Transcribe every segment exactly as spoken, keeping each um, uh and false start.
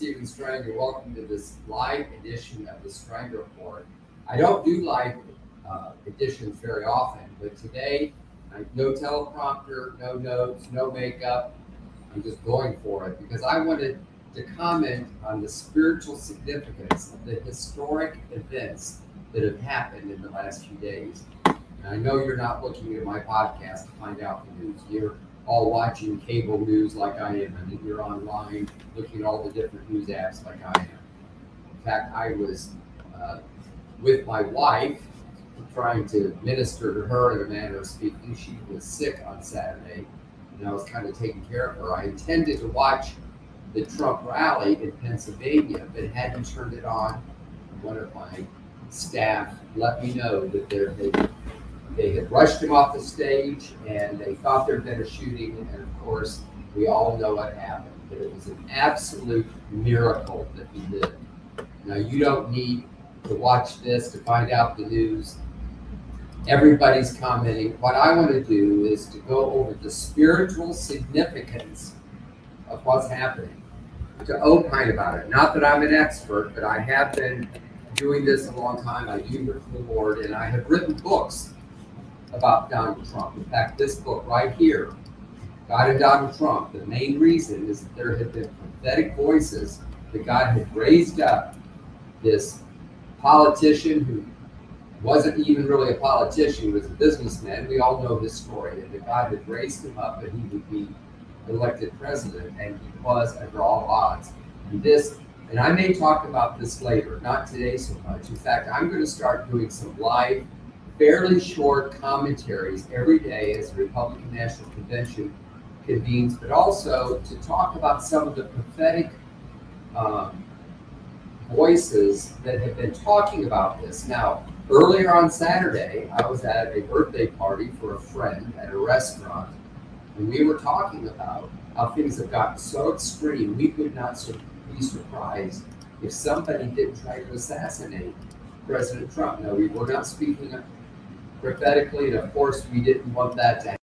Stephen Stranger. Welcome to this live edition of the Stranger Report. I don't do live uh, editions very often, but today, I, no teleprompter, no notes, no makeup. I'm just going for it because I wanted to comment on the spiritual significance of the historic events that have happened in the last few days. And I know you're not looking at my podcast to find out the news. You're all watching cable news like I am, and you're online looking at all the different news apps like I am. In fact, I was uh, with my wife trying to minister to her in a manner of speaking. She was sick on Saturday, and I was kind of taking care of her. I intended to watch the Trump rally in Pennsylvania, but hadn't turned it on. One of my staff let me know that there they, they had rushed him off the stage and they thought there had been a shooting, and of course we all know what happened. But it was an absolute miracle that he lived. Now you don't need to watch this to find out the news. Everybody's commenting. What I want to do is to go over the spiritual significance of what's happening, to opine about it. Not that I'm an expert, but I have been doing this a long time. I do work for the Lord, and I have written books about Donald Trump. In fact, this book right here, God and Donald Trump, the main reason is that there have been prophetic voices that God had raised up this politician who wasn't even really a politician, he was a businessman. We all know his story, and that God had raised him up and he would be elected president, and he was under all odds. And this, and I may talk about this later, not today so much. In fact, I'm going to start doing some live, fairly short commentaries every day as the Republican National Convention convenes, but also to talk about some of the prophetic um, voices that have been talking about this. Now, earlier on Saturday, I was at a birthday party for a friend at a restaurant, and we were talking about how things have gotten so extreme, we could not be surprised if somebody did try to assassinate President Trump. Now, we were not speaking prophetically, and of course, we didn't want that to happen.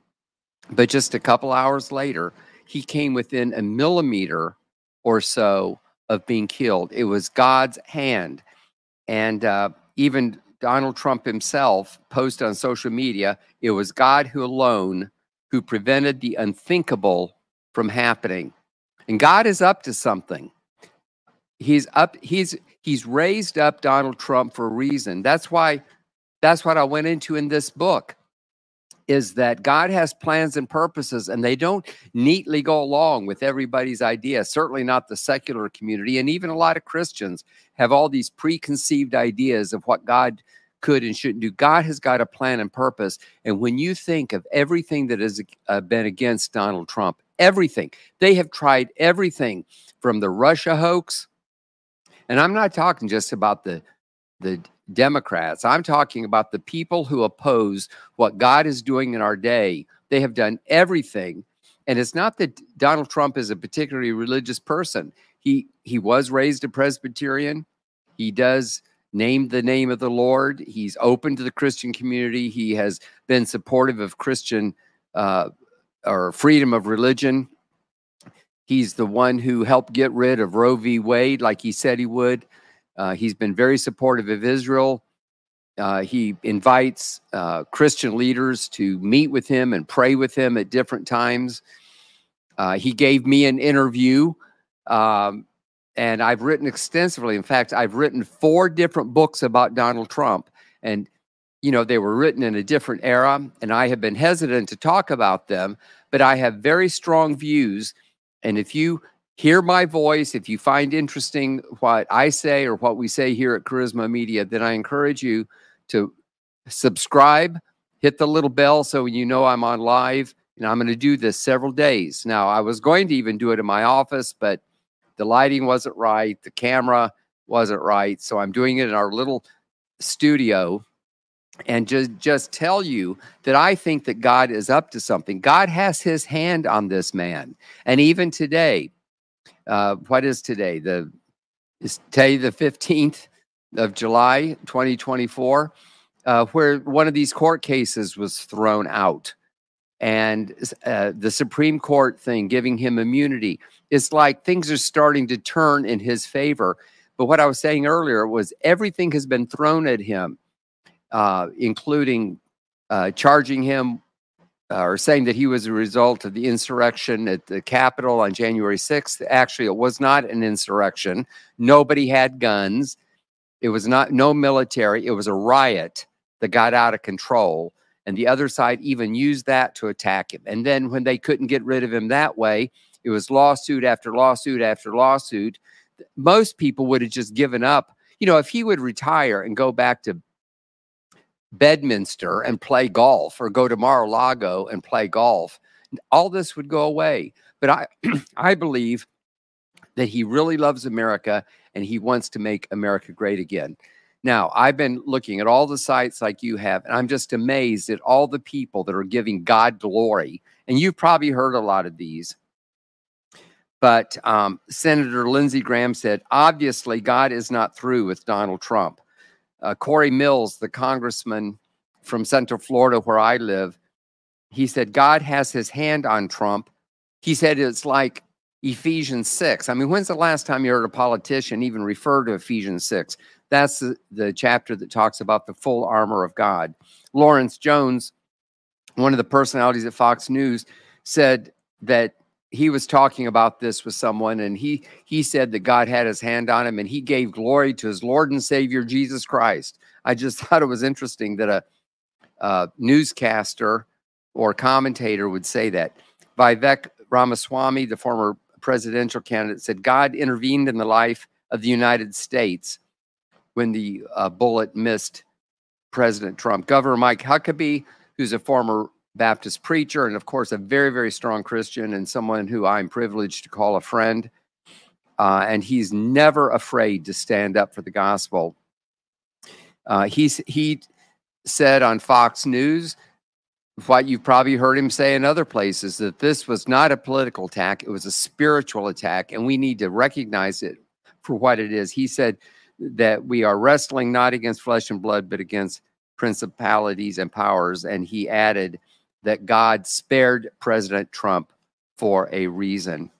But just a couple hours later, he came within a millimeter or so of being killed. It was God's hand. And uh, even Donald Trump himself posted on social media, it was God who alone who prevented the unthinkable from happening. And God is up to something. He's up, he's he's raised up Donald Trump for a reason. That's why, that's what I went into in this book, is that God has plans and purposes, and they don't neatly go along with everybody's ideas, certainly not the secular community. And even a lot of Christians have all these preconceived ideas of what God could and shouldn't do. God has got a plan and purpose. And when you think of everything that has uh, been against Donald Trump, everything, they have tried everything from the Russia hoax. And I'm not talking just about the, the Democrats. I'm talking about the people who oppose what God is doing in our day. They have done everything. And it's not that Donald Trump is a particularly religious person. He, he was raised a Presbyterian. He does name the name of the Lord. He's open to the Christian community. He has been supportive of Christian uh, or freedom of religion. He's the one who helped get rid of Roe v. Wade like he said he would. Uh, he's been very supportive of Israel. Uh, he invites uh, Christian leaders to meet with him and pray with him at different times. Uh, he gave me an interview, um, and I've written extensively. In fact, I've written four different books about Donald Trump. And, you know, they were written in a different era, and I have been hesitant to talk about them, but I have very strong views. And if you hear my voice, if you find interesting what I say or what we say here at Charisma Media, then I encourage you to subscribe, hit the little bell so you know I'm on live. And I'm going to do this several days. Now, I was going to even do it in my office, but the lighting wasn't right. The camera wasn't right. So I'm doing it in our little studio. And just, just tell you that I think that God is up to something. God has his hand on this man. And even today, uh, what is today? The is today the fifteenth of July, twenty twenty-four, uh, where one of these court cases was thrown out. and uh, the Supreme Court thing, giving him immunity. It's like things are starting to turn in his favor. But what I was saying earlier was everything has been thrown at him, uh, including uh, charging him uh, or saying that he was a result of the insurrection at the Capitol on January sixth. Actually, it was not an insurrection. Nobody had guns. It was not no military. It was a riot that got out of control. And the other side even used that to attack him. And then when they couldn't get rid of him that way, it was lawsuit after lawsuit after lawsuit. Most people would have just given up. You know, if he would retire and go back to Bedminster and play golf, or go to Mar-a-Lago and play golf, all this would go away. But I, I believe that he really loves America and he wants to make America great again. Now, I've been looking at all the sites like you have, and I'm just amazed at all the people that are giving God glory. And you've probably heard a lot of these. But um, Senator Lindsey Graham said, obviously, God is not through with Donald Trump. Uh, Corey Mills, the congressman from Central Florida, where I live, he said, God has his hand on Trump. He said it's like Ephesians six. I mean, when's the last time you heard a politician even refer to Ephesians six? That's the, the chapter that talks about the full armor of God. Lawrence Jones, one of the personalities at Fox News, said that he was talking about this with someone, and he he said that God had his hand on him, and he gave glory to his Lord and Savior, Jesus Christ. I just thought it was interesting that a, a newscaster or commentator would say that. Vivek Ramaswamy, the former presidential candidate, said God intervened in the life of the United States when the uh, bullet missed President Trump. Governor Mike Huckabee, who's a former Baptist preacher and, of course, a very, very strong Christian and someone who I'm privileged to call a friend, uh, and he's never afraid to stand up for the gospel. Uh, he's, he said on Fox News what you've probably heard him say in other places, that this was not a political attack, it was a spiritual attack, and we need to recognize it for what it is. He said that we are wrestling not against flesh and blood, but against principalities and powers. And he added that God spared President Trump for a reason.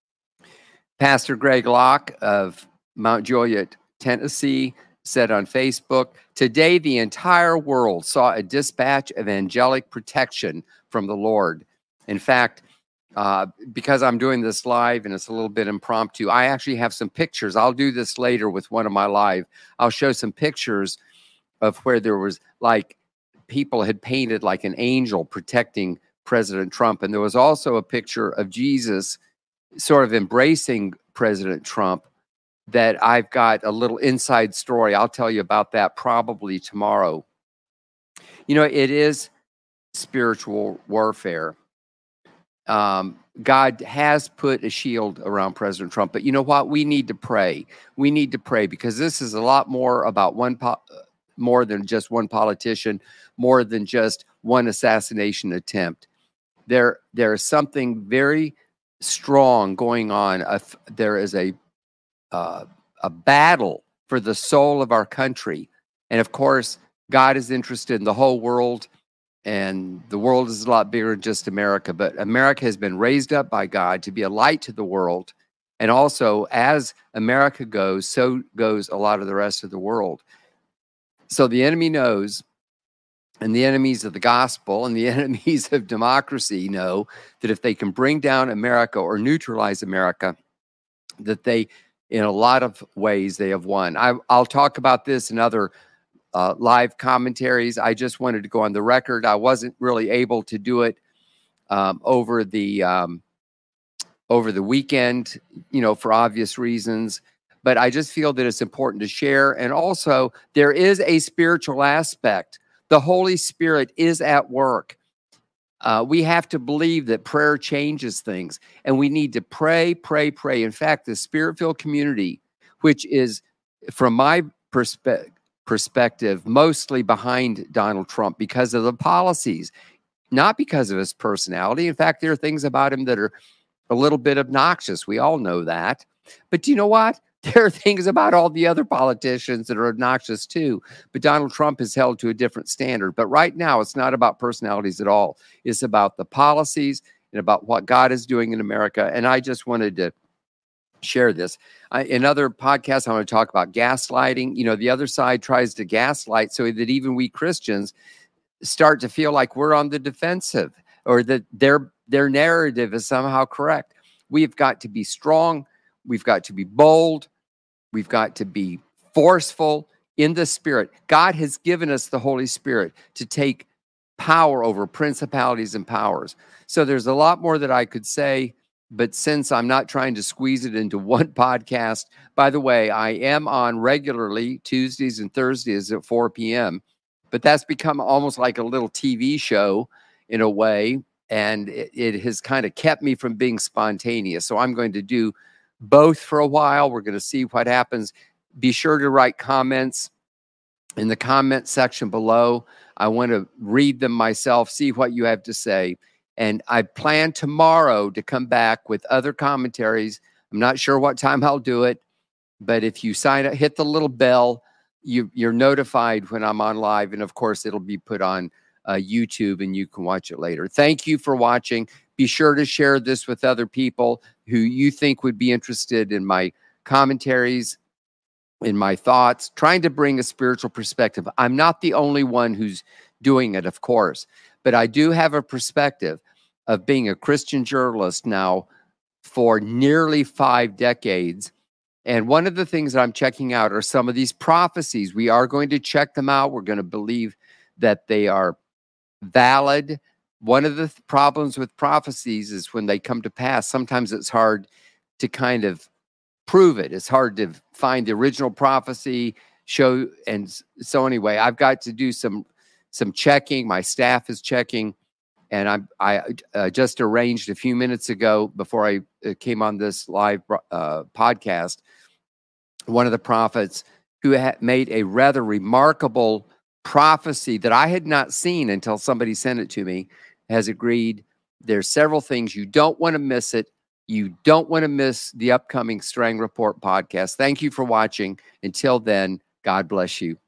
Pastor Greg Locke of Mount Juliet, Tennessee, said on Facebook, today the entire world saw a dispatch of angelic protection from the Lord. In fact, Uh, because I'm doing this live and it's a little bit impromptu, I actually have some pictures. I'll do this later with one of my live. I'll show some pictures of where there was like people had painted like an angel protecting President Trump. And there was also a picture of Jesus sort of embracing President Trump that I've got a little inside story. I'll tell you about that probably tomorrow. You know, it is spiritual warfare. Um, God has put a shield around President Trump, but you know what? We need to pray. We need to pray because this is a lot more about one, po- more than just one politician, more than just one assassination attempt. There, there is something very strong going on. Uh, there is a, uh, a battle for the soul of our country. And of course, God is interested in the whole world. And the world is a lot bigger than just America, but America has been raised up by God to be a light to the world. And also, as America goes, so goes a lot of the rest of the world. So the enemy knows, and the enemies of the gospel and the enemies of democracy know that if they can bring down America or neutralize America, that they, in a lot of ways, they have won. I, I'll talk about this in other Uh, live commentaries. I just wanted to go on the record. I wasn't really able to do it um, over the um, over the weekend, you know, for obvious reasons. But I just feel that it's important to share. And also, there is a spiritual aspect. The Holy Spirit is at work. Uh, we have to believe that prayer changes things, and we need to pray, pray, pray. In fact, the Spirit-filled community, which is, from my perspective, perspective, mostly behind Donald Trump because of the policies, not because of his personality. In fact, there are things about him that are a little bit obnoxious. We all know that. But do you know what? there are things about all the other politicians that are obnoxious too. But Donald Trump is held to a different standard. But right now, it's not about personalities at all. It's about the policies and about what God is doing in America. And I just wanted to share this. I, in other podcasts, I want to talk about gaslighting. You know, the other side tries to gaslight so that even we Christians start to feel like we're on the defensive, or that their their narrative is somehow correct. We've got to be strong. We've got to be bold. We've got to be forceful in the Spirit. God has given us the Holy Spirit to take power over principalities and powers. So there's a lot more that I could say, but since I'm not trying to squeeze it into one podcast, by the way, I am on regularly Tuesdays and Thursdays at four p.m., but that's become almost like a little T V show in a way, and it, it has kind of kept me from being spontaneous. So I'm going to do both for a while. We're going to see what happens. Be sure to write comments in the comment section below. I want to read them myself, see what you have to say. And I plan tomorrow to come back with other commentaries. I'm not sure what time I'll do it, but if you sign up, hit the little bell, you, you're notified when I'm on live. And of course, it'll be put on uh, YouTube and you can watch it later. Thank you for watching. Be sure to share this with other people who you think would be interested in my commentaries, in my thoughts, trying to bring a spiritual perspective. I'm not the only one who's doing it, of course, but I do have a perspective of being a Christian journalist now for nearly five decades. And one of the things that I'm checking out are some of these prophecies. We are going to check them out. We're going to believe that they are valid. One of the th- problems with prophecies is when they come to pass, sometimes it's hard to kind of prove it. It's hard to find the original prophecy, show. And so anyway, I've got to do some some checking. My staff is checking. And I'm, I uh, just arranged a few minutes ago before I uh, came on this live uh, podcast, one of the prophets who ha- made a rather remarkable prophecy that I had not seen until somebody sent it to me, has agreed. There's several things. You don't want to miss it. You don't want to miss the upcoming Strang Report podcast. Thank you for watching. Until then, God bless you.